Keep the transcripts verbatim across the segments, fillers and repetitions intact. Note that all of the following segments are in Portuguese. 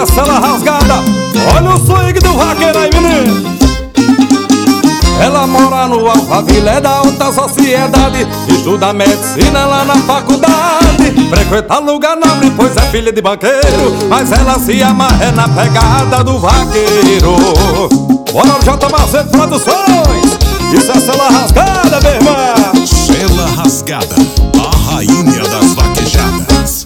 cela rasgada. Olha o swing do vaqueiro aí, menino. Ela mora no Alphaville, é da alta sociedade, estuda medicina lá na faculdade, frequenta lugar nobre, pois é filha de banqueiro, mas ela se amarra na pegada do vaqueiro. Bora o J Macedo Produções, isso é cela rasgada, meu irmão. Cela rasgada, a rainha das vaquejadas.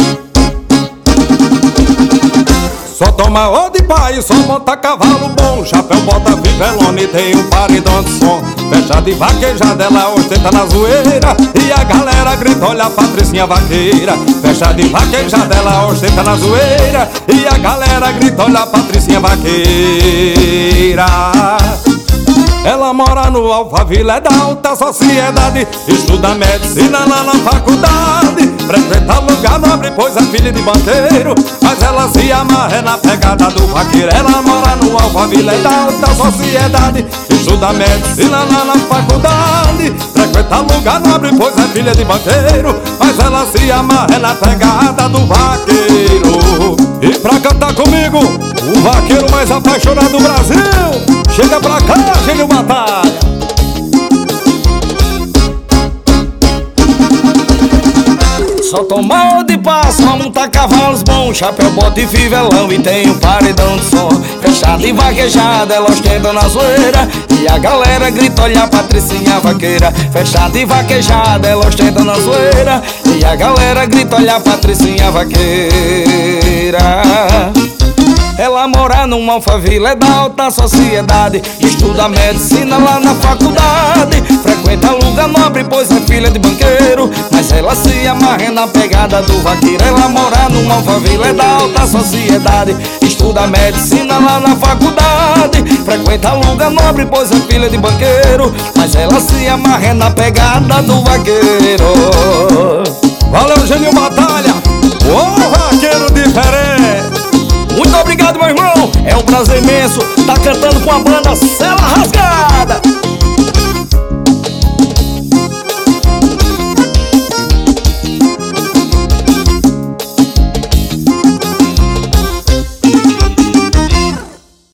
Só toma ô de pai, só monta cavalo bom, chapéu, bota, fivelone, tem um paredão de som. Fecha de vaquejada, ela ostenta na zoeira, e a galera grita, olha a Patricinha vaqueira. Fecha de vaquejada, ela ostenta na zoeira, e a galera grita, olha a Patricinha vaqueira. Ela mora no Alphaville, é da alta sociedade, estuda medicina lá na faculdade, frequenta lugar nobre, pois é filha de banqueiro, mas ela se amarra na pegada do vaqueiro. Ela mora no Alphaville, é da alta sociedade, estuda medicina lá na faculdade, frequenta lugar nobre, pois é filha de banqueiro, mas ela se amarra na pegada do vaqueiro. E pra cantar comigo, o vaqueiro mais apaixonado do Brasil, chega pra cá, Gênio Batalha. Só toma de passo, só monta cavalos bons, chapéu, bota e fivelão, e tem um paredão de som. Fechada e vaquejada, ela ostenta na zoeira, e a galera grita, olha a Patricinha vaqueira. Fechada e vaquejada, ela ostenta na zoeira, e a galera grita, olha a Patricinha vaqueira. Ela mora num Alphaville, é da alta sociedade, estuda medicina lá na faculdade, frequenta lugar nobre, pois é filha de banqueiro, mas ela se amarra na pegada do vaqueiro. Ela mora num Alphaville, é da alta sociedade, estuda medicina lá na faculdade, frequenta lugar nobre, pois é filha de banqueiro, mas ela se amarra na pegada do vaqueiro. Valeu, Gênio Batalha, ô vaqueiro diferente. Muito obrigado, meu irmão, é um prazer imenso estar cantando com a banda Cela Rasgada.